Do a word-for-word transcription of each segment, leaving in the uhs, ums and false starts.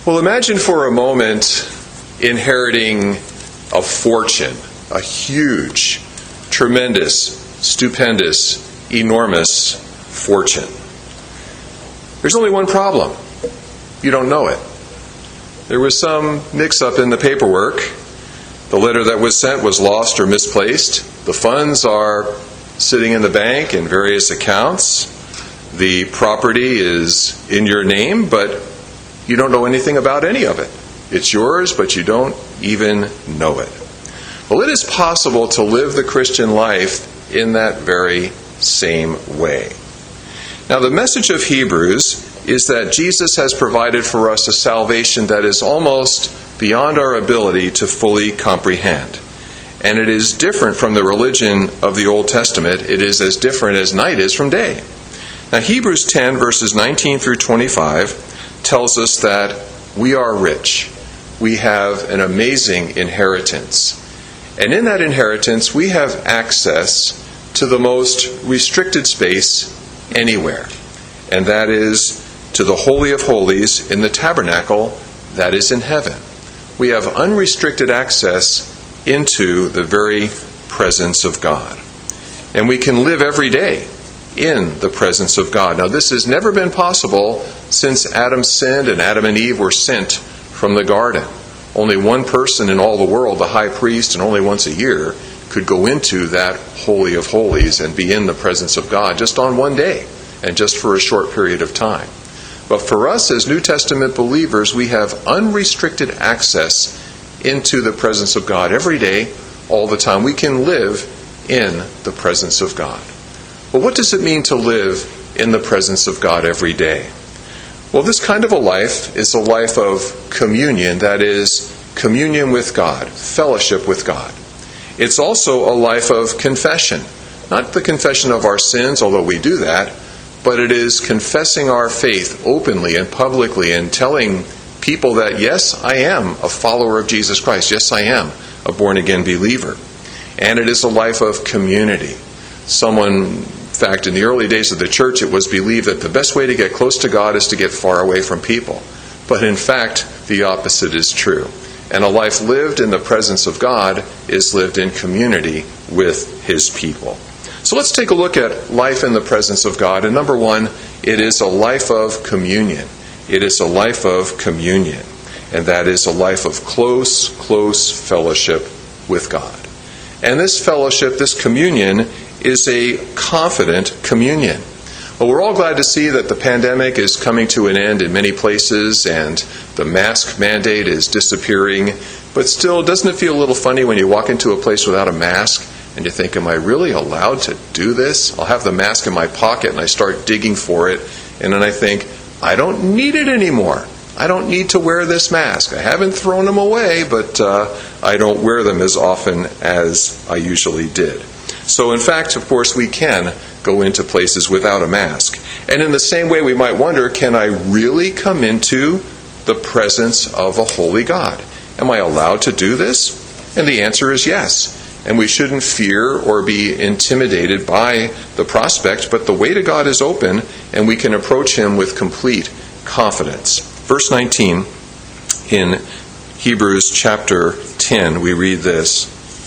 Well, imagine for a moment inheriting a fortune, a huge, tremendous, stupendous, enormous fortune. There's only one problem. You don't know it. There was some mix-up in the paperwork. The letter that was sent was lost or misplaced. The funds are sitting in the bank in various accounts. The property is in your name, but you don't know anything about any of it. It's yours, but you don't even know it. Well, it is possible to live the Christian life in that very same way. Now, the message of Hebrews is that Jesus has provided for us a salvation that is almost beyond our ability to fully comprehend. And it is different from the religion of the Old Testament. It is as different as night is from day. Now, Hebrews ten, verses nineteen through twenty-five, tells us that we are rich. We have an amazing inheritance. And in that inheritance, we have access to the most restricted space anywhere. And that is to the Holy of Holies in the tabernacle that is in heaven. We have unrestricted access into the very presence of God. And we can live every day in the presence of God. Now, this has never been possible since Adam sinned and Adam and Eve were sent from the garden. Only one person in all the world, the high priest, and only once a year, could go into that Holy of Holies and be in the presence of God just on one day and just for a short period of time. But for us as New Testament believers, we have unrestricted access into the presence of God every day, all the time. We can live in the presence of God. Well, what does it mean to live in the presence of God every day? Well, this kind of a life is a life of communion, that is, communion with God, fellowship with God. It's also a life of confession. Not the confession of our sins, although we do that, but it is confessing our faith openly and publicly and telling people that, yes, I am a follower of Jesus Christ. Yes, I am a born-again believer. And it is a life of community. Someone, in fact, in the early days of the church, it was believed that the best way to get close to God is to get far away from people. But in fact, the opposite is true. And a life lived in the presence of God is lived in community with His people. So let's take a look at life in the presence of God. And number one, it is a life of communion. It is a life of communion. And that is a life of close, close fellowship with God. And this fellowship, this communion, is a confident communion. Well, we're all glad to see that the pandemic is coming to an end in many places and the mask mandate is disappearing. But still, doesn't it feel a little funny when you walk into a place without a mask and you think, am I really allowed to do this? I'll have the mask in my pocket and I start digging for it. And then I think, I don't need it anymore. I don't need to wear this mask. I haven't thrown them away, but uh, I don't wear them as often as I usually did. So in fact, of course, we can go into places without a mask. And in the same way, we might wonder, can I really come into the presence of a holy God? Am I allowed to do this? And the answer is yes. And we shouldn't fear or be intimidated by the prospect, but the way to God is open, and we can approach Him with complete confidence. Verse nineteen in Hebrews chapter ten, we read this.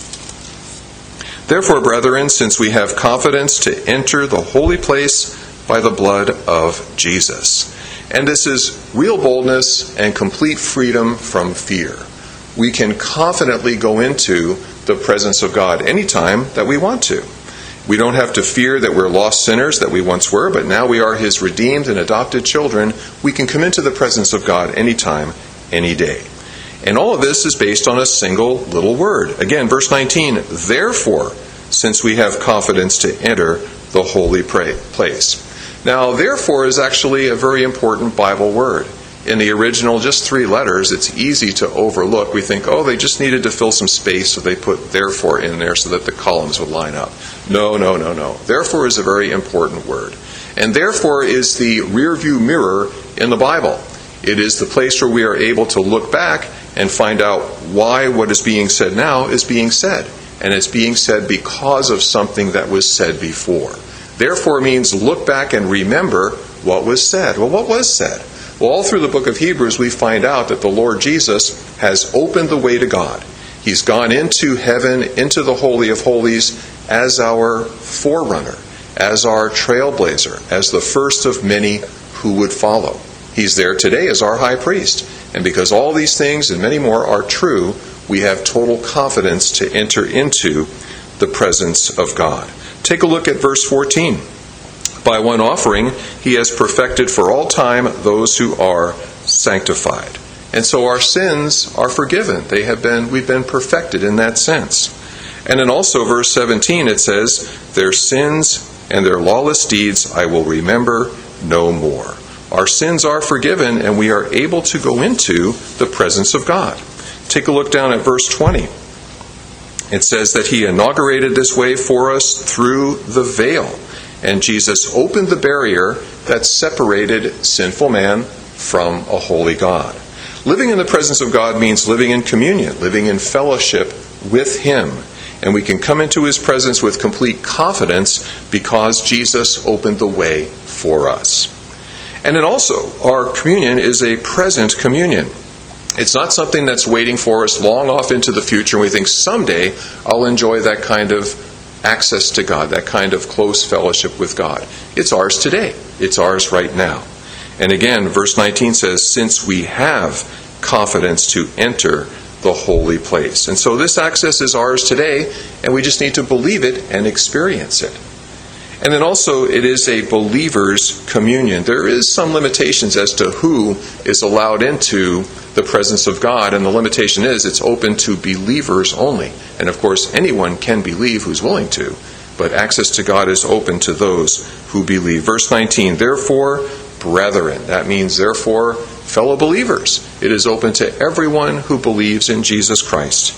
Therefore, brethren, since we have confidence to enter the holy place by the blood of Jesus. And this is real boldness and complete freedom from fear. We can confidently go into the presence of God anytime that we want to. We don't have to fear that we're lost sinners that we once were, but now we are His redeemed and adopted children. We can come into the presence of God anytime, any day. And all of this is based on a single little word. Again, verse nineteen, therefore, since we have confidence to enter the holy place. Now, therefore is actually a very important Bible word. In the original, just three letters, it's easy to overlook. We think, oh, they just needed to fill some space, so they put therefore in there so that the columns would line up. No, no, no, no. Therefore is a very important word. And therefore is the rear view mirror in the Bible. It is the place where we are able to look back and find out why what is being said now is being said. And it's being said because of something that was said before. Therefore means look back and remember what was said. Well, what was said? Well, all through the book of Hebrews, we find out that the Lord Jesus has opened the way to God. He's gone into heaven, into the Holy of Holies, as our forerunner, as our trailblazer, as the first of many who would follow. He's there today as our high priest. And because all these things and many more are true, we have total confidence to enter into the presence of God. Take a look at verse fourteen. By one offering, he has perfected for all time those who are sanctified. And so our sins are forgiven. They have been, we've been perfected in that sense. And then also verse seventeen, it says, their sins and their lawless deeds I will remember no more. Our sins are forgiven, and we are able to go into the presence of God. Take a look down at verse twenty. It says that he inaugurated this way for us through the veil. And Jesus opened the barrier that separated sinful man from a holy God. Living in the presence of God means living in communion, living in fellowship with him. And we can come into his presence with complete confidence because Jesus opened the way for us. And then also, our communion is a present communion. It's not something that's waiting for us long off into the future, and we think someday I'll enjoy that kind of access to God, that kind of close fellowship with God. It's ours today. It's ours right now. And again, verse nineteen says, since we have confidence to enter the holy place. And so this access is ours today, and we just need to believe it and experience it. And then also, it is a believer's communion. There is some limitations as to who is allowed into the presence of God, and the limitation is it's open to believers only. And of course, anyone can believe who's willing to, but access to God is open to those who believe. Verse nineteen, therefore, brethren, that means therefore, fellow believers. It is open to everyone who believes in Jesus Christ.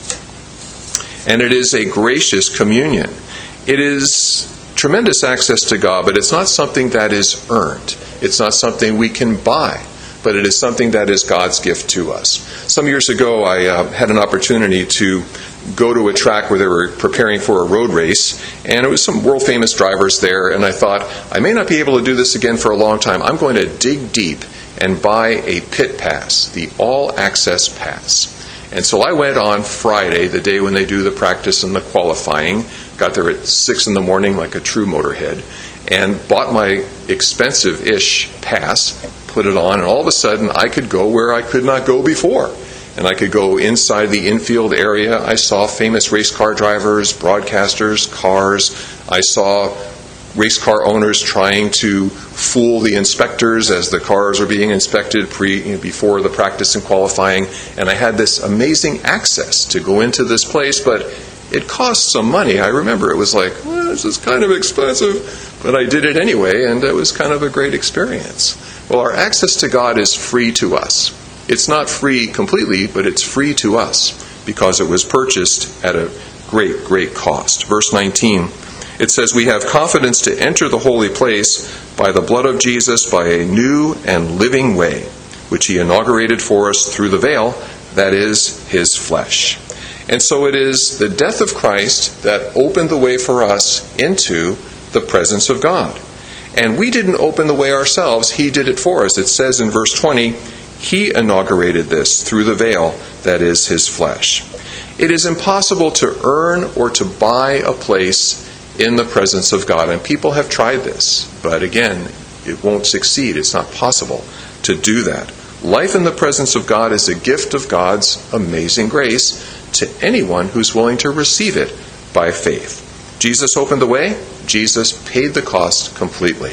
And it is a gracious communion. It is tremendous access to God, but it's not something that is earned. It's not something we can buy, but it is something that is God's gift to us. Some years ago, I uh, had an opportunity to go to a track where they were preparing for a road race, and it was some world-famous drivers there, and I thought, I may not be able to do this again for a long time. I'm going to dig deep and buy a pit pass, the all-access pass. And so I went on Friday, the day when they do the practice and the qualifying, got there at six in the morning like a true motorhead, and bought my expensive-ish pass, put it on, and all of a sudden I could go where I could not go before. And I could go inside the infield area. I saw famous race car drivers, broadcasters, cars. I saw race car owners trying to fool the inspectors as the cars are being inspected pre, you know, before the practice and qualifying. And I had this amazing access to go into this place, but it cost some money. I remember it was like, well, this is kind of expensive, but I did it anyway, and it was kind of a great experience. Well, our access to God is free to us. It's not free completely, but it's free to us because it was purchased at a great, great cost. Verse nineteen, it says, we have confidence to enter the holy place by the blood of Jesus, by a new and living way, which he inaugurated for us through the veil, that is, his flesh. And so it is the death of Christ that opened the way for us into the presence of God. And we didn't open the way ourselves, he did it for us. It says in verse twenty, he inaugurated this through the veil, that is, his flesh. It is impossible to earn or to buy a place in the presence of God. And people have tried this, but again, it won't succeed. It's not possible to do that. Life in the presence of God is a gift of God's amazing grace to anyone who's willing to receive it by faith. Jesus opened the way. Jesus paid the cost completely.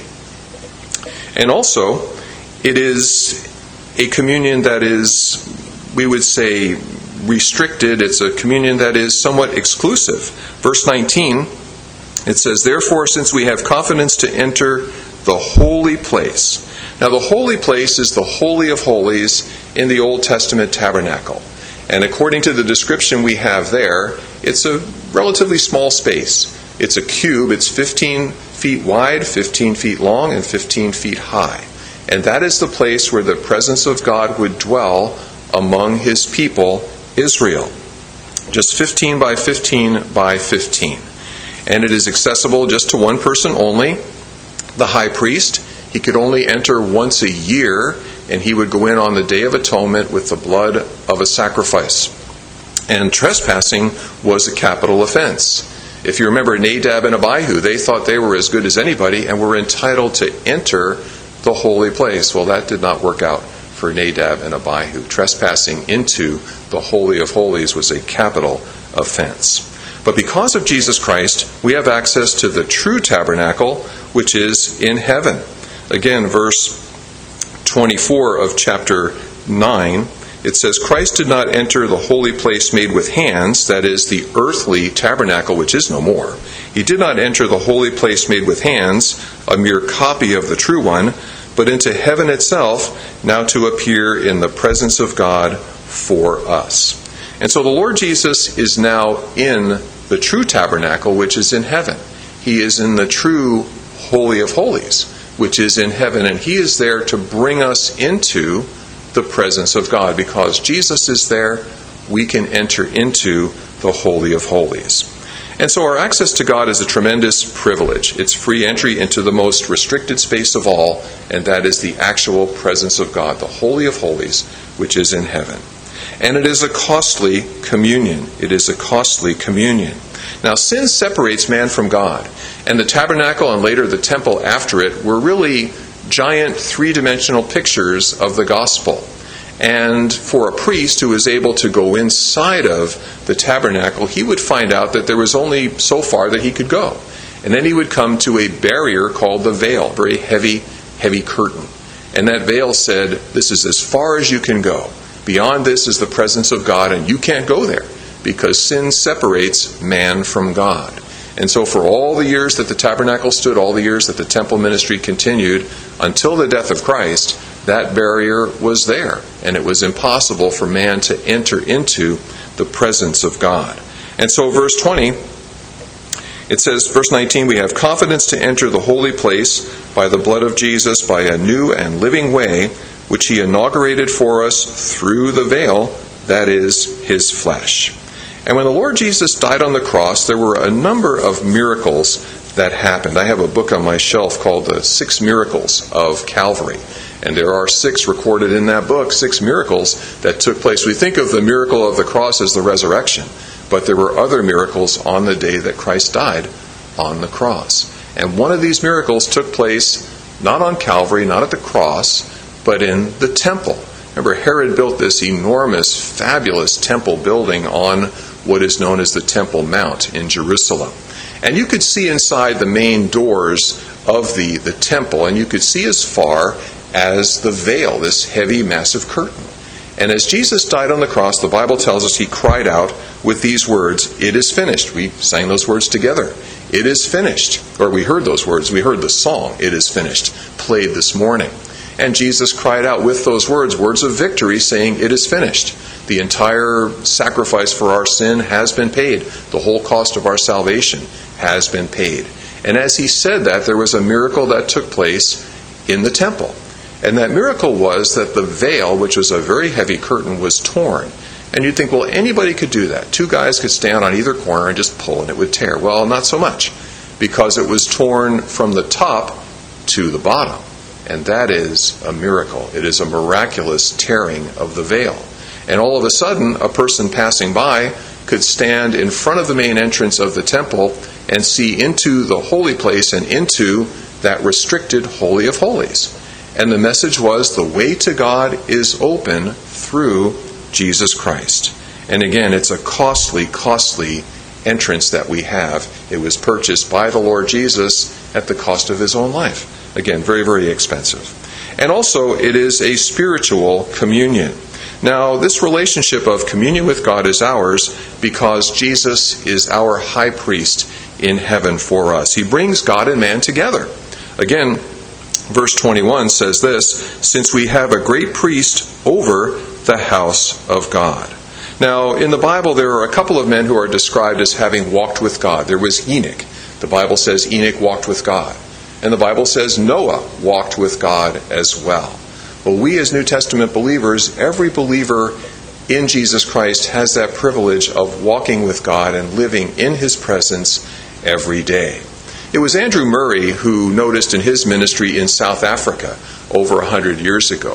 And also, it is a communion that is, we would say, restricted. It's a communion that is somewhat exclusive. Verse nineteen, it says, therefore, since we have confidence to enter the holy place. Now, the holy place is the Holy of Holies in the Old Testament tabernacle. And according to the description we have there, it's a relatively small space. It's a cube. It's fifteen feet wide, fifteen feet long, and fifteen feet high. And that is the place where the presence of God would dwell among his people, Israel. Just fifteen by fifteen by fifteen. And it is accessible just to one person only, the high priest. He could only enter once a year and he would go in on the Day of Atonement with the blood of a sacrifice. And trespassing was a capital offense. If you remember Nadab and Abihu, they thought they were as good as anybody and were entitled to enter the holy place. Well, that did not work out for Nadab and Abihu. Trespassing into the Holy of Holies was a capital offense. But because of Jesus Christ, we have access to the true tabernacle, which is in heaven. Again, verse twenty-four of chapter nine, it says, Christ did not enter the holy place made with hands, that is, the earthly tabernacle, which is no more. He did not enter the holy place made with hands, a mere copy of the true one, but into heaven itself, now to appear in the presence of God for us. And so the Lord Jesus is now in the true tabernacle, which is in heaven. He is in the true Holy of Holies, which is in heaven, and he is there to bring us into the presence of God. Because Jesus is there, we can enter into the Holy of Holies. And so our access to God is a tremendous privilege. It's free entry into the most restricted space of all, and that is the actual presence of God, the Holy of Holies, which is in heaven. And it is a costly communion. It is a costly communion. Now, sin separates man from God, and the tabernacle and later the temple after it were really giant three-dimensional pictures of the gospel. And for a priest who was able to go inside of the tabernacle, he would find out that there was only so far that he could go. And then he would come to a barrier called the veil, very heavy, heavy curtain. And that veil said, this is as far as you can go. Beyond this is the presence of God, and you can't go there because sin separates man from God. And so for all the years that the tabernacle stood, all the years that the temple ministry continued, until the death of Christ, that barrier was there. And it was impossible for man to enter into the presence of God. And so verse twenty, it says, verse nineteen, we have confidence to enter the holy place by the blood of Jesus, by a new and living way, which he inaugurated for us through the veil, that is, his flesh. And when the Lord Jesus died on the cross, there were a number of miracles that happened. I have a book on my shelf called The Six Miracles of Calvary. And there are six recorded in that book, six miracles that took place. We think of the miracle of the cross as the resurrection, but there were other miracles on the day that Christ died on the cross. And one of these miracles took place not on Calvary, not at the cross, but in the temple. Remember, Herod built this enormous, fabulous temple building on what is known as the Temple Mount in Jerusalem. And you could see inside the main doors of the, the temple, and you could see as far as the veil, this heavy, massive curtain. And as Jesus died on the cross, the Bible tells us he cried out with these words, "It is finished." We sang those words together. It is finished. Or we heard those words. We heard the song, "It is finished," played this morning. And Jesus cried out with those words, words of victory, saying, "It is finished." The entire sacrifice for our sin has been paid. The whole cost of our salvation has been paid. And as he said that, there was a miracle that took place in the temple. And that miracle was that the veil, which was a very heavy curtain, was torn. And you'd think, well, anybody could do that. Two guys could stand on either corner and just pull and it would tear. Well, not so much, because it was torn from the top to the bottom. And that is a miracle. It is a miraculous tearing of the veil. And all of a sudden, a person passing by could stand in front of the main entrance of the temple and see into the holy place and into that restricted Holy of Holies. And the message was, the way to God is open through Jesus Christ. And again, it's a costly, costly entrance that we have. It was purchased by the Lord Jesus at the cost of his own life. Again, very, very expensive. And also, it is a spiritual communion. Now, this relationship of communion with God is ours because Jesus is our high priest in heaven for us. He brings God and man together. Again, verse twenty-one says this, "Since we have a great priest over the house of God." Now, in the Bible, there are a couple of men who are described as having walked with God. There was Enoch. The Bible says Enoch walked with God. And the Bible says Noah walked with God as well. Well, we as New Testament believers, every believer in Jesus Christ has that privilege of walking with God and living in his presence every day. It was Andrew Murray who noticed in his ministry in South Africa over a hundred years ago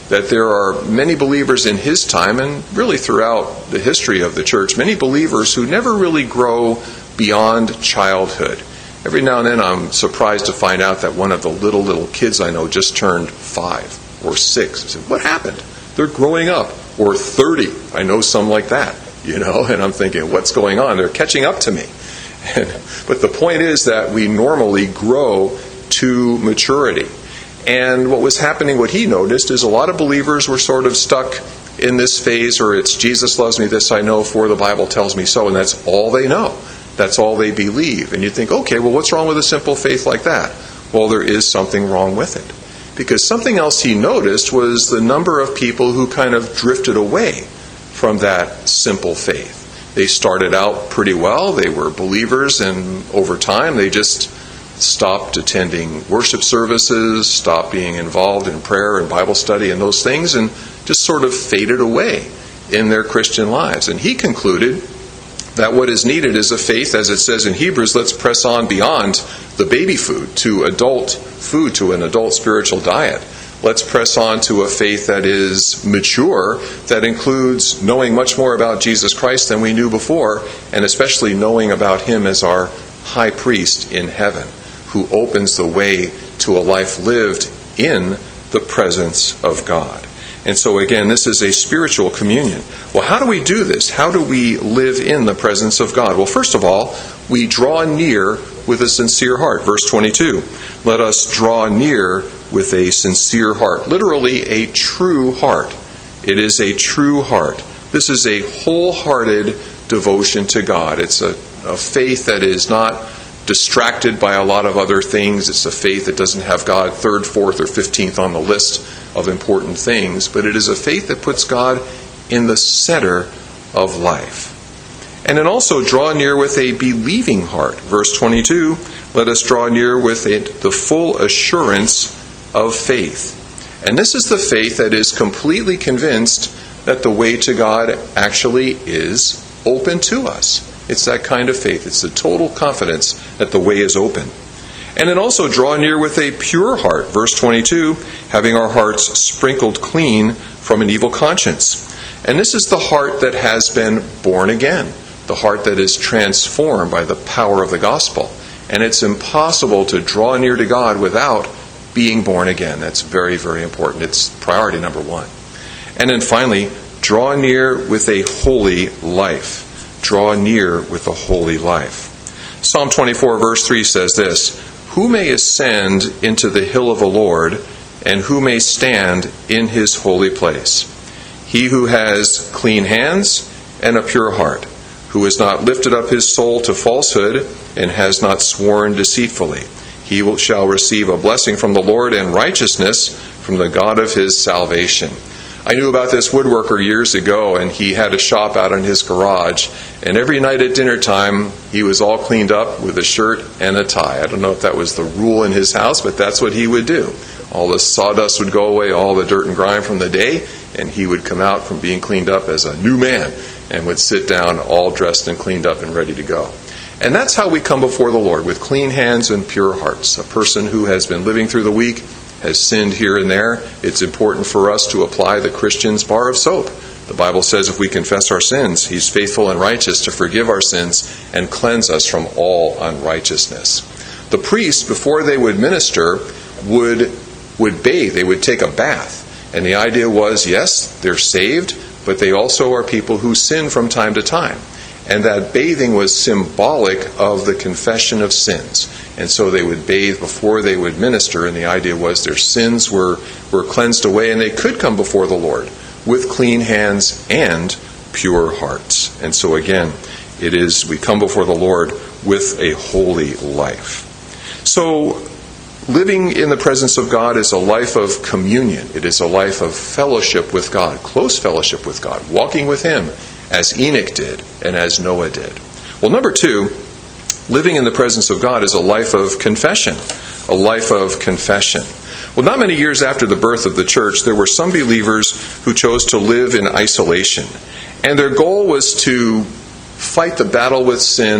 that there are many believers in his time, and really throughout the history of the church, many believers who never really grow beyond childhood. Every now and then I'm surprised to find out that one of the little, little kids I know just turned five or six. I said, what happened? They're growing up. Or thirty. I know some like that, you know, and I'm thinking, what's going on? They're catching up to me. And, but the point is that we normally grow to maturity. And what was happening, what he noticed, is a lot of believers were sort of stuck in this phase, or it's Jesus loves me, this I know, for the Bible tells me so, and that's all they know. That's all they believe. And you think, okay, well, what's wrong with a simple faith like that? Well, there is something wrong with it. Because something else he noticed was the number of people who kind of drifted away from that simple faith. They started out pretty well. They were believers, and over time they just stopped attending worship services, stopped being involved in prayer and Bible study and those things, and just sort of faded away in their Christian lives. And he concluded that what is needed is a faith, as it says in Hebrews, let's press on beyond the baby food to adult food, to an adult spiritual diet. Let's press on to a faith that is mature, that includes knowing much more about Jesus Christ than we knew before, and especially knowing about him as our high priest in heaven, who opens the way to a life lived in the presence of God. And so again, this is a spiritual communion. Well, how do we do this? How do we live in the presence of God? Well, first of all, we draw near with a sincere heart. Verse twenty-two, let us draw near with a sincere heart. Literally, a true heart. It is a true heart. This is a wholehearted devotion to God. It's a, a faith that is not distracted by a lot of other things. It's a faith that doesn't have God third, fourth, or fifteenth on the list of important things, but it is a faith that puts God in the center of life. And then also draw near with a believing heart. Verse twenty-two, let us draw near with it the full assurance of faith. And this is the faith that is completely convinced that the way to God actually is open to us. It's that kind of faith. It's the total confidence that the way is open. And then also draw near with a pure heart. Verse twenty-two, having our hearts sprinkled clean from an evil conscience. And this is the heart that has been born again. The heart that is transformed by the power of the gospel. And it's impossible to draw near to God without being born again. That's very, very important. It's priority number one. And then finally, draw near with a holy life. Draw near with a holy life. Psalm twenty-four verse three says this, who may ascend into the hill of the Lord, and who may stand in his holy place? He who has clean hands and a pure heart, who has not lifted up his soul to falsehood, and has not sworn deceitfully. He will, shall receive a blessing from the Lord and righteousness from the God of his salvation. I knew about this woodworker years ago, and he had a shop out in his garage, and every night at dinner time, he was all cleaned up with a shirt and a tie. I don't know if that was the rule in his house, but that's what he would do. All the sawdust would go away, all the dirt and grime from the day, and he would come out from being cleaned up as a new man, and would sit down all dressed and cleaned up and ready to go. And that's how we come before the Lord, with clean hands and pure hearts. A person who has been living through the week, has sinned here and there. It's important for us to apply the Christian's bar of soap. The Bible says if we confess our sins, he's faithful and righteous to forgive our sins and cleanse us from all unrighteousness. The priests, before they would minister, would, would bathe. They would take a bath. And the idea was, yes, they're saved, but they also are people who sin from time to time. And that bathing was symbolic of the confession of sins. And so they would bathe before they would minister, and the idea was their sins were, were cleansed away, and they could come before the Lord with clean hands and pure hearts. And so again, it is, we come before the Lord with a holy life. So living in the presence of God is a life of communion. It is a life of fellowship with God, close fellowship with God, walking with him, as Enoch did and as Noah did. Well, number two, living in the presence of God is a life of confession. A life of confession. Well, not many years after the birth of the church, there were some believers who chose to live in isolation. And their goal was to fight the battle with sin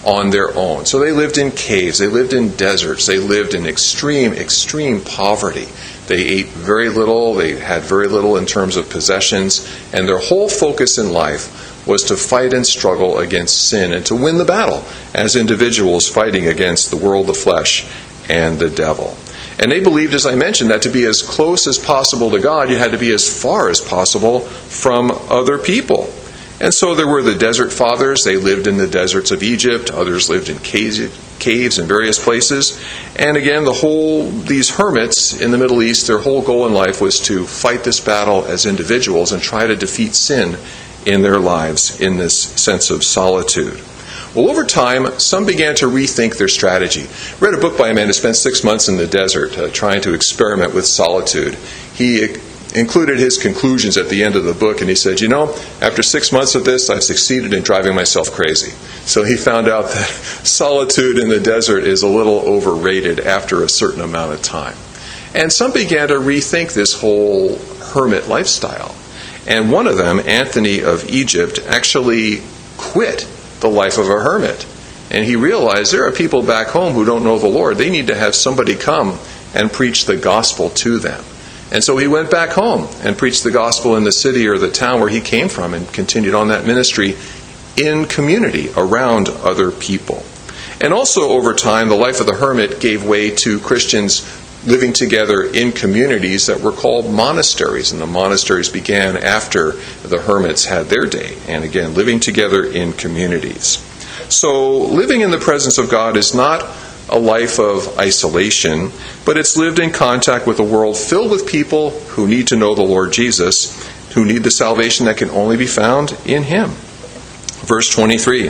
on their own. So they lived in caves, they lived in deserts, they lived in extreme, extreme poverty. They ate very little, they had very little in terms of possessions, and their whole focus in life was to fight and struggle against sin and to win the battle as individuals fighting against the world, the flesh, and the devil. And they believed, as I mentioned, that to be as close as possible to God, you had to be as far as possible from other people. And so there were the desert fathers. They lived in the deserts of Egypt. Others lived in caves in various places. And again, the whole these hermits in the Middle East, their whole goal in life was to fight this battle as individuals and try to defeat sin in their lives in this sense of solitude. Well, over time, some began to rethink their strategy. I read a book by a man who spent six months in the desert uh, trying to experiment with solitude. He included his conclusions at the end of the book, and he said, you know, after six months of this, I've succeeded in driving myself crazy. So he found out that solitude in the desert is a little overrated after a certain amount of time. And some began to rethink this whole hermit lifestyle. And one of them, Anthony of Egypt, actually quit the life of a hermit. And he realized there are people back home who don't know the Lord. They need to have somebody come and preach the gospel to them. And so he went back home and preached the gospel in the city or the town where he came from and continued on that ministry in community around other people. And also over time, the life of the hermit gave way to Christians living together in communities that were called monasteries. And the monasteries began after the hermits had their day. And again, living together in communities. So living in the presence of God is not a life of isolation, but it's lived in contact with a world filled with people who need to know the Lord Jesus, who need the salvation that can only be found in Him. Verse twenty-three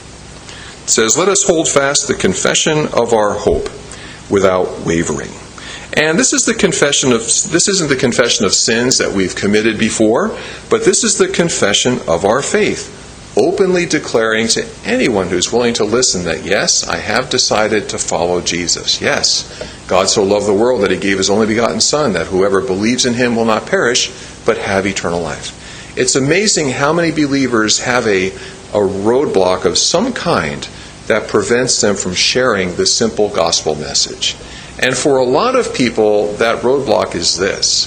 says, "Let us hold fast the confession of our hope without wavering." And this is the confession of this isn't the confession of sins that we've committed before, but this is the confession of our faith. Openly declaring to anyone who's willing to listen that, yes, I have decided to follow Jesus. Yes, God so loved the world that He gave His only begotten Son, that whoever believes in Him will not perish, but have eternal life. It's amazing how many believers have a, a roadblock of some kind that prevents them from sharing the simple gospel message. And for a lot of people, that roadblock is this.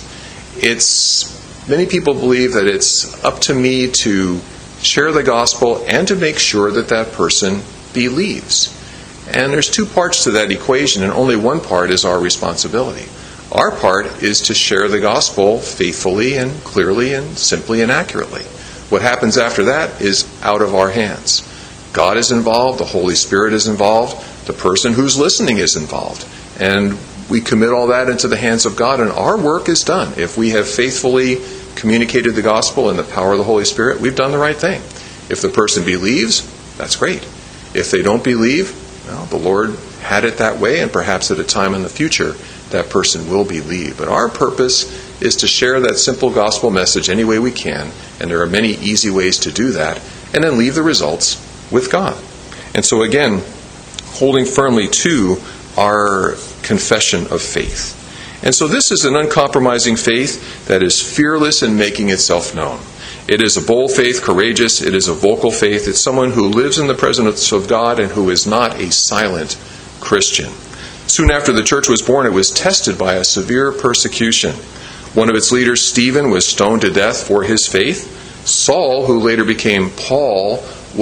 It's many people believe that it's up to me to share the gospel and to make sure that that person believes. And there's two parts to that equation, and only one part is our responsibility. Our part is to share the gospel faithfully and clearly and simply and accurately. What happens after that is out of our hands. God is involved, the Holy Spirit is involved, the person who's listening is involved. And we commit all that into the hands of God, and our work is done. If we have faithfully communicated the gospel in the power of the Holy Spirit, we've done the right thing. If the person believes, that's great. If they don't believe, well, the Lord had it that way, and perhaps at a time in the future, that person will believe. But our purpose is to share that simple gospel message any way we can, and there are many easy ways to do that, and then leave the results with God. And so again, holding firmly to our confession of faith. And so this is an uncompromising faith that is fearless in making itself known. It is a bold faith, courageous. It is a vocal faith. It's someone who lives in the presence of God and who is not a silent Christian. Soon after the church was born, it was tested by a severe persecution. One of its leaders, Stephen, was stoned to death for his faith. Saul, who later became Paul,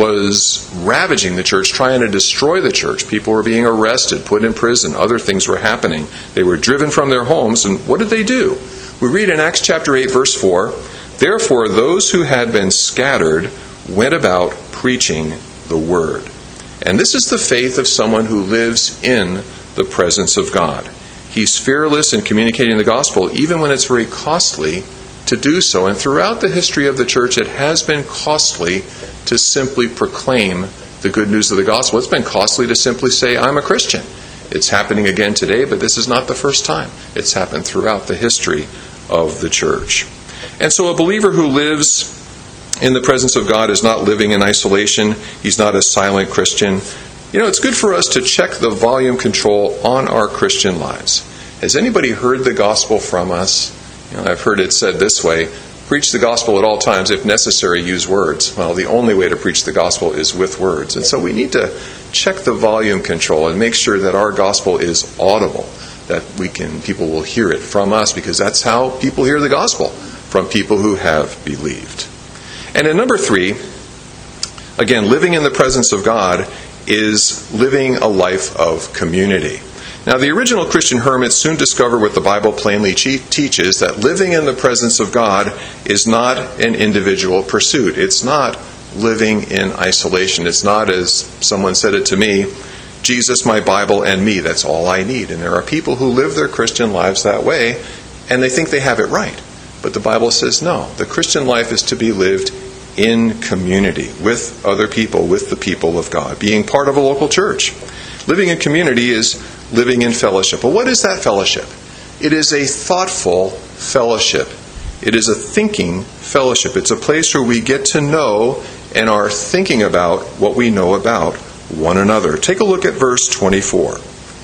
was ravaging the church, trying to destroy the church. People were being arrested, put in prison. Other things were happening. They were driven from their homes. And what did they do? We read in Acts chapter eight, verse four, "Therefore those who had been scattered went about preaching the word." And this is the faith of someone who lives in the presence of God. He's fearless in communicating the gospel, even when it's very costly to do so. And throughout the history of the church, it has been costly to simply proclaim the good news of the gospel. It's been costly to simply say, I'm a Christian. It's happening again today, but this is not the first time. It's happened throughout the history of the church. And so a believer who lives in the presence of God is not living in isolation. He's not a silent Christian. You know, it's good for us to check the volume control on our Christian lives. Has anybody heard the gospel from us? You know, I've heard it said this way, preach the gospel at all times, if necessary, use words. Well, the only way to preach the gospel is with words. And so we need to check the volume control and make sure that our gospel is audible, that we can, people will hear it from us, because that's how people hear the gospel, from people who have believed. And in number three, again, living in the presence of God is living a life of community. Now, the original Christian hermits soon discovered what the Bible plainly teaches, that living in the presence of God is not an individual pursuit. It's not living in isolation. It's not, as someone said it to me, Jesus, my Bible, and me. That's all I need. And there are people who live their Christian lives that way, and they think they have it right. But the Bible says no. The Christian life is to be lived in community with other people, with the people of God, being part of a local church. Living in community is living in fellowship. But what is that fellowship? It is a thoughtful fellowship. It is a thinking fellowship. It's a place where we get to know and are thinking about what we know about one another. Take a look at verse twenty-four.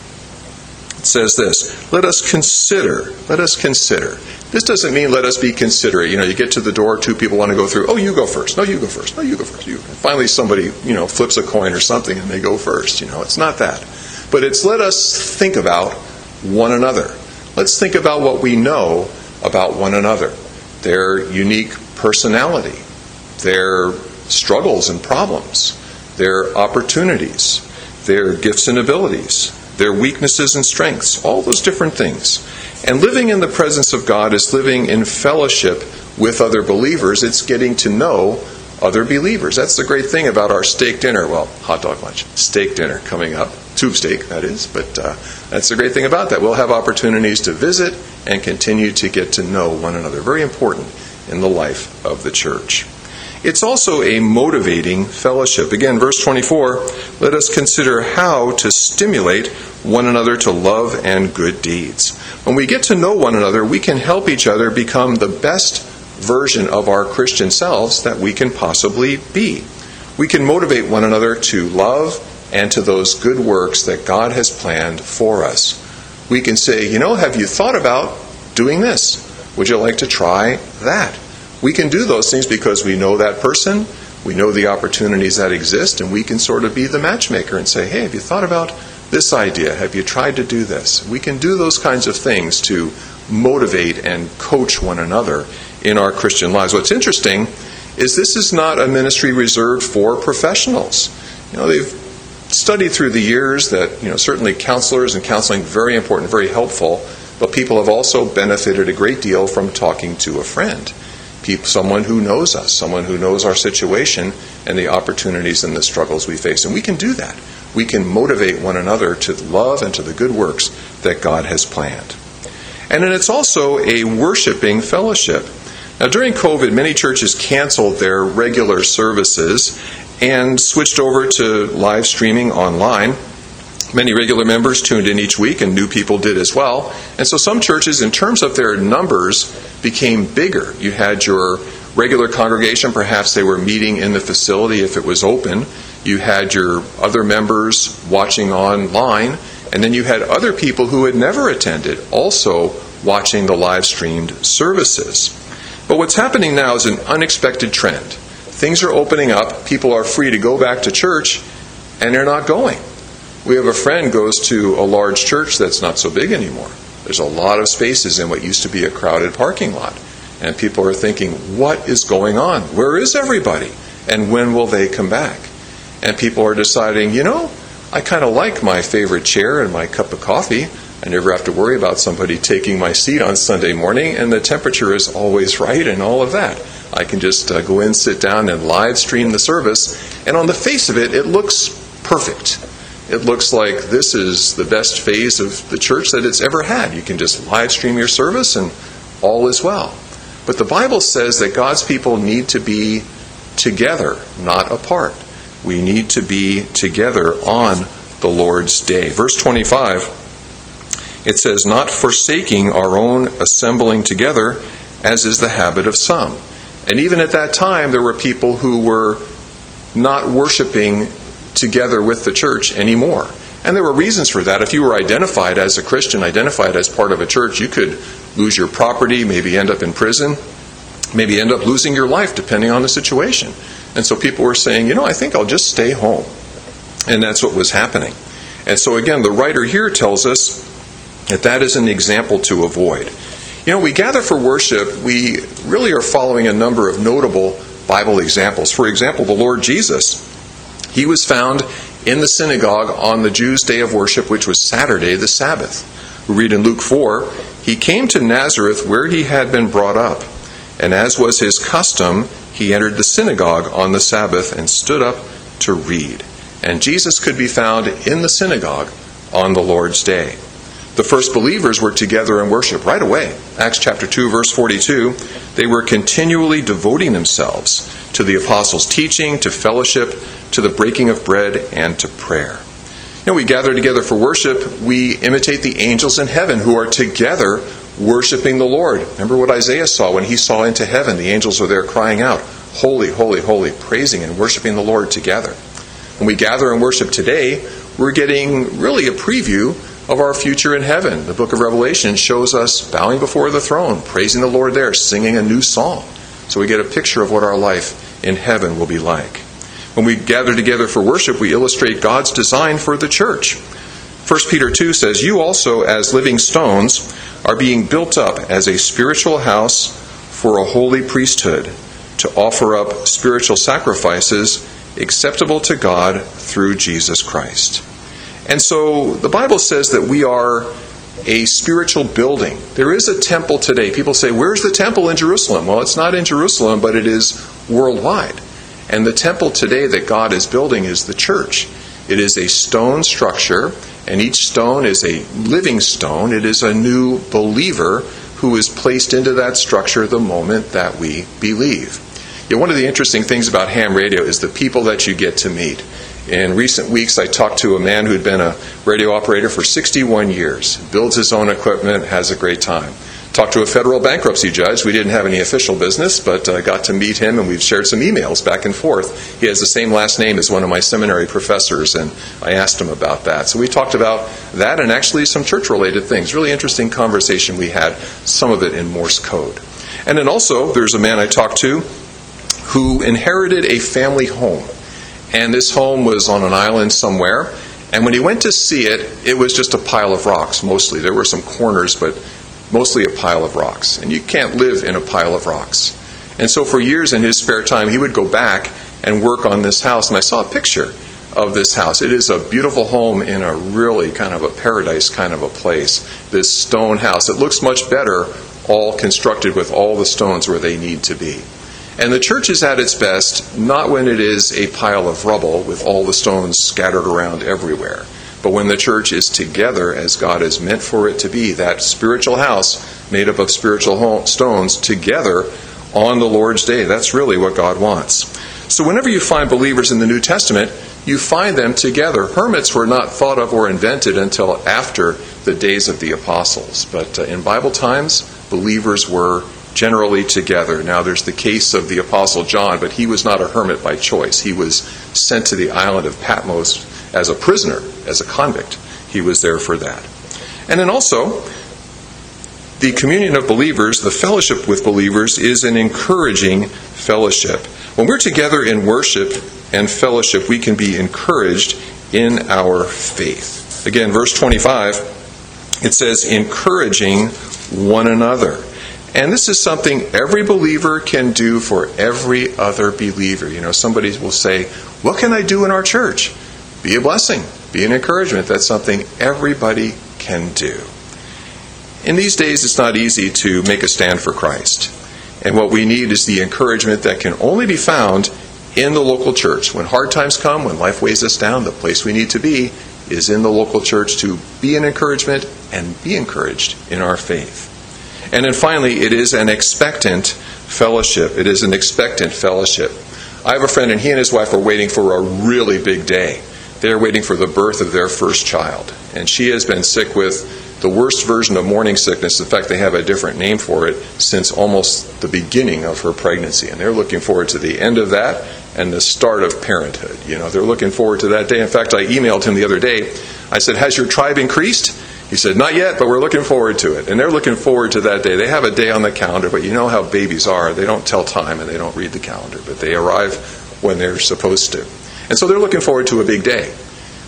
It says this, let us consider, let us consider. This doesn't mean let us be considerate. You know, you get to the door, two people want to go through. Oh, you go first. No, you go first. No, you go first. You. Finally, somebody, you know, flips a coin or something and they go first. You know, it's not that. But it's let us think about one another. Let's think about what we know about one another. Their unique personality, their struggles and problems, their opportunities, their gifts and abilities, their weaknesses and strengths, all those different things. And living in the presence of God is living in fellowship with other believers. It's getting to know other believers. That's the great thing about our steak dinner. Well, hot dog lunch, steak dinner coming up. Tube steak, that is. But uh, that's the great thing about that. We'll have opportunities to visit and continue to get to know one another. Very important in the life of the church. It's also a motivating fellowship. Again, verse twenty-four, let us consider how to stimulate one another to love and good deeds. When we get to know one another, we can help each other become the best version of our Christian selves that we can possibly be. We can motivate one another to love and to those good works that God has planned for us. We can say, you know, have you thought about doing this? Would you like to try that? We can do those things because we know that person, we know the opportunities that exist, and we can sort of be the matchmaker and say, hey, have you thought about this idea? Have you tried to do this? We can do those kinds of things to motivate and coach one another in our Christian lives. What's interesting is this is not a ministry reserved for professionals. You know, they've studied through the years that, you know, certainly counselors and counseling, very important, very helpful, but people have also benefited a great deal from talking to a friend. People, someone who knows us, someone who knows our situation and the opportunities and the struggles we face. And we can do that. We can motivate one another to love and to the good works that God has planned. And then it's also a worshiping fellowship. Now, during COVID, many churches canceled their regular services and switched over to live streaming online. Many regular members tuned in each week, and new people did as well. And so some churches, in terms of their numbers, became bigger. You had your regular congregation, perhaps they were meeting in the facility if it was open. You had your other members watching online, and then you had other people who had never attended also watching the live streamed services. But what's happening now is an unexpected trend. Things are opening up, people are free to go back to church, and they're not going. We have a friend who goes to a large church that's not so big anymore. There's a lot of spaces in what used to be a crowded parking lot. And people are thinking, what is going on? Where is everybody? And when will they come back? And people are deciding, you know, I kind of like my favorite chair and my cup of coffee. I never have to worry about somebody taking my seat on Sunday morning, and the temperature is always right and all of that. I can just uh, go in, sit down, and live stream the service. And on the face of it, it looks perfect. It looks like this is the best phase of the church that it's ever had. You can just live stream your service and all is well. But the Bible says that God's people need to be together, not apart. We need to be together on the Lord's day. Verse twenty-five, it says, not forsaking our own assembling together, as is the habit of some. And even at that time, there were people who were not worshiping together with the church anymore. And there were reasons for that. If you were identified as a Christian, identified as part of a church, you could lose your property, maybe end up in prison, maybe end up losing your life, depending on the situation. And so people were saying, you know, I think I'll just stay home. And that's what was happening. And so again, the writer here tells us that that is an example to avoid. You know, we gather for worship, we really are following a number of notable Bible examples. For example, the Lord Jesus, he was found in the synagogue on the Jews' day of worship, which was Saturday, the Sabbath. We read in Luke four, he came to Nazareth where he had been brought up, and as was his custom, he entered the synagogue on the Sabbath and stood up to read. And Jesus could be found in the synagogue on the Lord's day. The first believers were together in worship right away. Acts chapter two, verse forty-two, they were continually devoting themselves to the apostles' teaching, to fellowship, to the breaking of bread, and to prayer. You know, we gather together for worship. We imitate the angels in heaven who are together worshiping the Lord. Remember what Isaiah saw when he saw into heaven. The angels are there crying out, holy, holy, holy, praising and worshiping the Lord together. When we gather and worship today, we're getting really a preview of our future in heaven. The book of Revelation shows us bowing before the throne, praising the Lord there, singing a new song. So we get a picture of what our life in heaven will be like. When we gather together for worship, we illustrate God's design for the church. First Peter two says, you also, as living stones, are being built up as a spiritual house for a holy priesthood, to offer up spiritual sacrifices acceptable to God through Jesus Christ. And so the Bible says that we are a spiritual building. There is a temple today. People say, where's the temple in Jerusalem? Well, it's not in Jerusalem, but it is worldwide. And the temple today that God is building is the church. It is a stone structure, and each stone is a living stone. It is a new believer who is placed into that structure the moment that we believe. Yeah, one of the interesting things about ham radio is the people that you get to meet. In recent weeks, I talked to a man who had been a radio operator for sixty-one years, builds his own equipment, has a great time. Talked to a federal bankruptcy judge. We didn't have any official business, but uh, got to meet him, and we've shared some emails back and forth. He has the same last name as one of my seminary professors, and I asked him about that. So we talked about that and actually some church-related things. Really interesting conversation we had, some of it in Morse code. And then also, there's a man I talked to who inherited a family home. And this home was on an island somewhere. And when he went to see it, it was just a pile of rocks, mostly. There were some corners, but mostly a pile of rocks. And you can't live in a pile of rocks. And so for years in his spare time, he would go back and work on this house. And I saw a picture of this house. It is a beautiful home in a really kind of a paradise kind of a place. This stone house. It looks much better all constructed with all the stones where they need to be. And the church is at its best, not when it is a pile of rubble with all the stones scattered around everywhere, but when the church is together as God is meant for it to be, that spiritual house made up of spiritual stones together on the Lord's day. That's really what God wants. So whenever you find believers in the New Testament, you find them together. Hermits were not thought of or invented until after the days of the apostles. But uh, in Bible times, believers were generally together. Now there's the case of the Apostle John, but he was not a hermit by choice. He was sent to the island of Patmos as a prisoner, as a convict. He was there for that. And then also, the communion of believers, the fellowship with believers, is an encouraging fellowship. When we're together in worship and fellowship, we can be encouraged in our faith. Again, verse twenty-five, it says, encouraging one another. And this is something every believer can do for every other believer. You know, somebody will say, what can I do in our church? Be a blessing. Be an encouragement. That's something everybody can do. In these days, it's not easy to make a stand for Christ. And what we need is the encouragement that can only be found in the local church. When hard times come, when life weighs us down, the place we need to be is in the local church to be an encouragement and be encouraged in our faith. And then finally, it is an expectant fellowship. It is an expectant fellowship. I have a friend, and he and his wife are waiting for a really big day. They're waiting for the birth of their first child. And she has been sick with the worst version of morning sickness. In fact, they have a different name for it since almost the beginning of her pregnancy. And they're looking forward to the end of that and the start of parenthood. You know, they're looking forward to that day. In fact, I emailed him the other day. I said, has your tribe increased? He said, not yet, but we're looking forward to it. And they're looking forward to that day. They have a day on the calendar, but you know how babies are. They don't tell time and they don't read the calendar, but they arrive when they're supposed to. And so they're looking forward to a big day.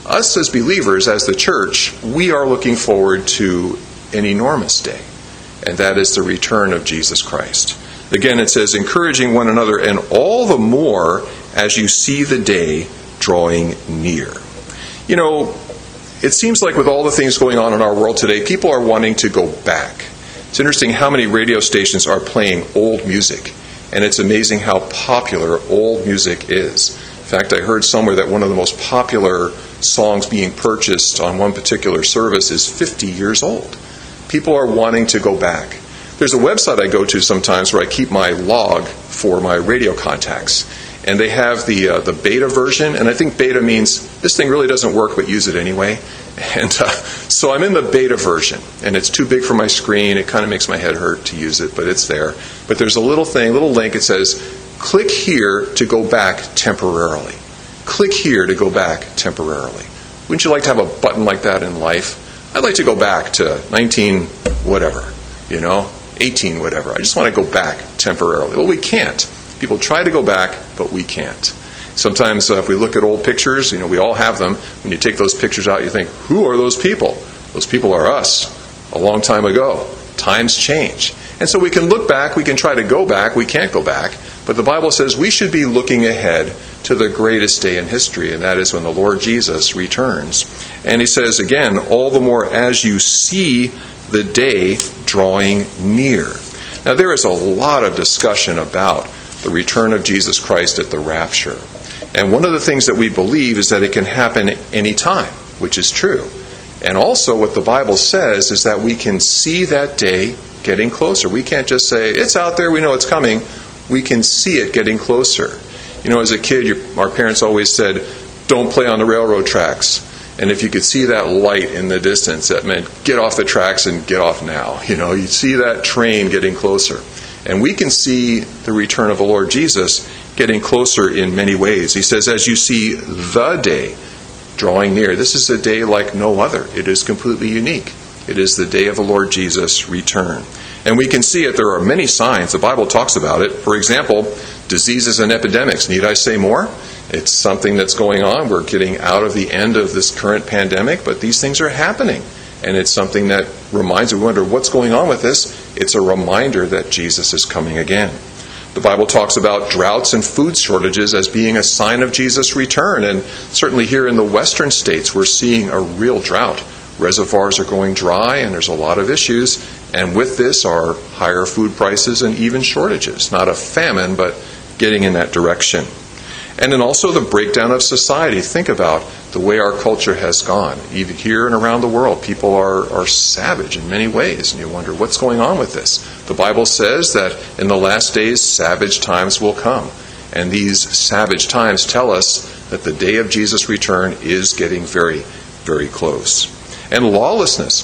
Us as believers, as the church, we are looking forward to an enormous day, and that is the return of Jesus Christ. Again, it says, encouraging one another, and all the more as you see the day drawing near. You know, it seems like with all the things going on in our world today, people are wanting to go back. It's interesting how many radio stations are playing old music, and it's amazing how popular old music is. In fact, I heard somewhere that one of the most popular songs being purchased on one particular service is fifty years old. People are wanting to go back. There's a website I go to sometimes where I keep my log for my radio contacts. And they have the uh, the beta version, and I think beta means this thing really doesn't work, but use it anyway. And uh, so I'm in the beta version, and it's too big for my screen. It kind of makes my head hurt to use it, but it's there. But there's a little thing, little link. It says, click here to go back temporarily. Click here to go back temporarily. Wouldn't you like to have a button like that in life? I'd like to go back to nineteen whatever, you know, eighteen whatever. I just want to go back temporarily. Well, we can't. People try to go back, but we can't. Sometimes uh, if we look at old pictures, you know, we all have them. When you take those pictures out, you think, who are those people? Those people are us a long time ago. Times change. And so we can look back, we can try to go back, we can't go back. But the Bible says we should be looking ahead to the greatest day in history, and that is when the Lord Jesus returns. And he says, again, all the more as you see the day drawing near. Now, there is a lot of discussion about the return of Jesus Christ at the rapture. And one of the things that we believe is that it can happen any time, which is true. And also what the Bible says is that we can see that day getting closer. We can't just say, it's out there, we know it's coming. We can see it getting closer. You know, as a kid, your, our parents always said, don't play on the railroad tracks. And if you could see that light in the distance, that meant get off the tracks and get off now. You know, you see that train getting closer. And we can see the return of the Lord Jesus getting closer in many ways. He says, as you see the day drawing near, this is a day like no other. It is completely unique. It is the day of the Lord Jesus' return. And we can see it. There are many signs. The Bible talks about it. For example, diseases and epidemics. Need I say more? It's something that's going on. We're getting out of the end of this current pandemic, but these things are happening. And it's something that reminds us, we wonder, what's going on with this? It's a reminder that Jesus is coming again. The Bible talks about droughts and food shortages as being a sign of Jesus' return. And certainly here in the western states, we're seeing a real drought. Reservoirs are going dry, and there's a lot of issues. And with this are higher food prices and even shortages. Not a famine, but getting in that direction. And then also the breakdown of society. Think about the way our culture has gone. Even here and around the world, people are, are savage in many ways. And you wonder, what's going on with this? The Bible says that in the last days, savage times will come. And these savage times tell us that the day of Jesus' return is getting very, very close. And lawlessness.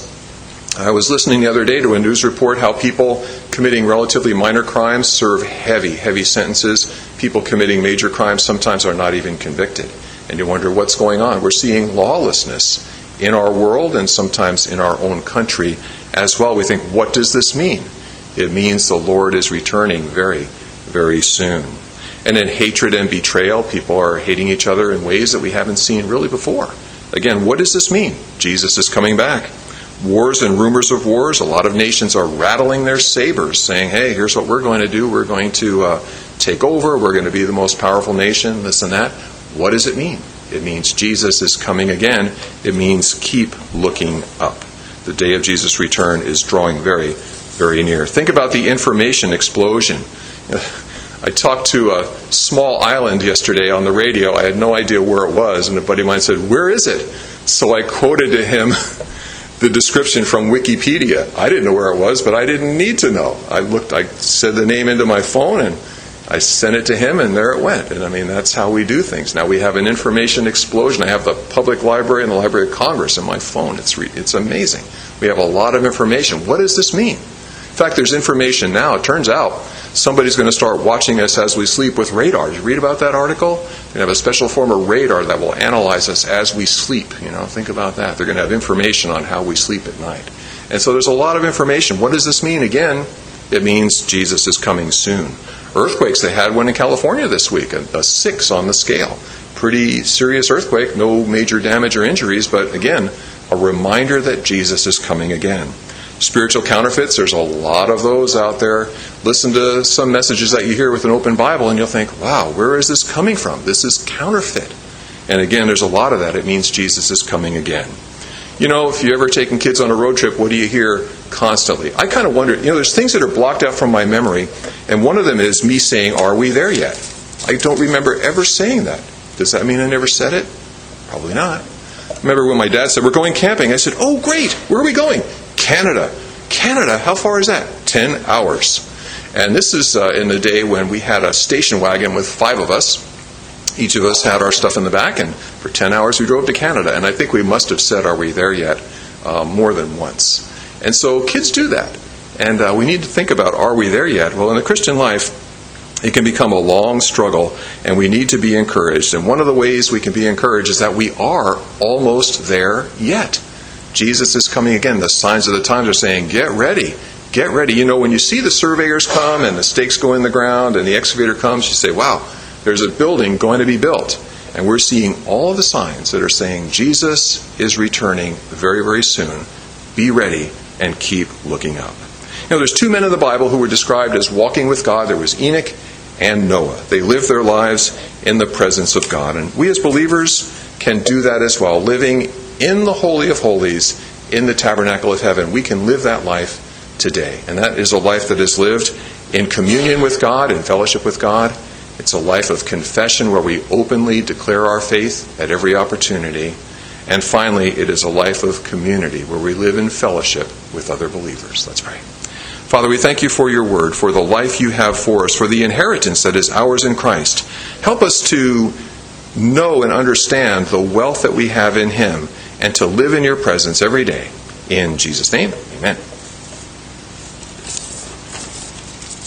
I was listening the other day to a news report how people committing relatively minor crimes serve heavy, heavy sentences. People committing major crimes sometimes are not even convicted. And you wonder what's going on. We're seeing lawlessness in our world and sometimes in our own country as well. We think, what does this mean? It means the Lord is returning very, very soon. And then hatred and betrayal. People are hating each other in ways that we haven't seen really before. Again, what does this mean? Jesus is coming back. Wars and rumors of wars. A lot of nations are rattling their sabers, saying, hey, here's what we're going to do. We're going to uh, take over. We're going to be the most powerful nation, this and that. What does it mean? It means Jesus is coming again. It means keep looking up. The day of Jesus' return is drawing very, very near. Think about the information explosion. I talked to a small island yesterday on the radio. I had no idea where it was, and a buddy of mine said, where is it? So I quoted to him the description from Wikipedia. I didn't know where it was, but I didn't need to know. I looked, I said the name into my phone, and I sent it to him, and there it went. And I mean, that's how we do things. Now we have an information explosion. I have the Public Library and the Library of Congress in my phone. It's re- it's amazing. We have a lot of information. What does this mean? In fact, there's information now. It turns out somebody's going to start watching us as we sleep with radar. Did you read about that article? They're going to have a special form of radar that will analyze us as we sleep. You know, think about that. They're going to have information on how we sleep at night. And so there's a lot of information. What does this mean? Again, it means Jesus is coming soon. Earthquakes, they had one in California this week, a, a six on the scale. pretty serious earthquake, no major damage or injuries, but again, a reminder that Jesus is coming again. Spiritual counterfeits, there's a lot of those out there. Listen to some messages that you hear with an open Bible and you'll think, wow, where is this coming from? This is counterfeit. And again, there's a lot of that. It means Jesus is coming again. You know, if you've ever taken kids on a road trip, what do you hear constantly? I kind of wonder, you know, there's things that are blocked out from my memory, and one of them is me saying, are we there yet? I don't remember ever saying that. Does that mean I never said it? Probably not. Remember when my dad said, we're going camping. I said, oh, great. Where are we going? Canada. Canada, how far is that? Ten hours. And this is uh, in the day when we had a station wagon with five of us. Each of us had our stuff in the back, and for ten hours we drove to Canada. And I think we must have said, are we there yet? Uh, more than once. And so kids do that. And uh, we need to think about, are we there yet? Well, in the Christian life, it can become a long struggle, and we need to be encouraged. And one of the ways we can be encouraged is that we are almost there yet. Jesus is coming again. The signs of the times are saying, get ready. Get ready. You know, when you see the surveyors come and the stakes go in the ground and the excavator comes, you say, wow, there's a building going to be built. And we're seeing all of the signs that are saying Jesus is returning very, very soon. Be ready and keep looking up. You know, there's two men in the Bible who were described as walking with God. There was Enoch and Noah. They lived their lives in the presence of God. And we as believers can do that as well, living in the Holy of Holies, in the tabernacle of heaven. We can live that life today. And that is a life that is lived in communion with God, in fellowship with God. It's a life of confession where we openly declare our faith at every opportunity. And finally, it is a life of community where we live in fellowship with other believers. Let's pray. Father, we thank you for your word, for the life you have for us, for the inheritance that is ours in Christ. Help us to know and understand the wealth that we have in him and to live in your presence every day. In Jesus' name, amen.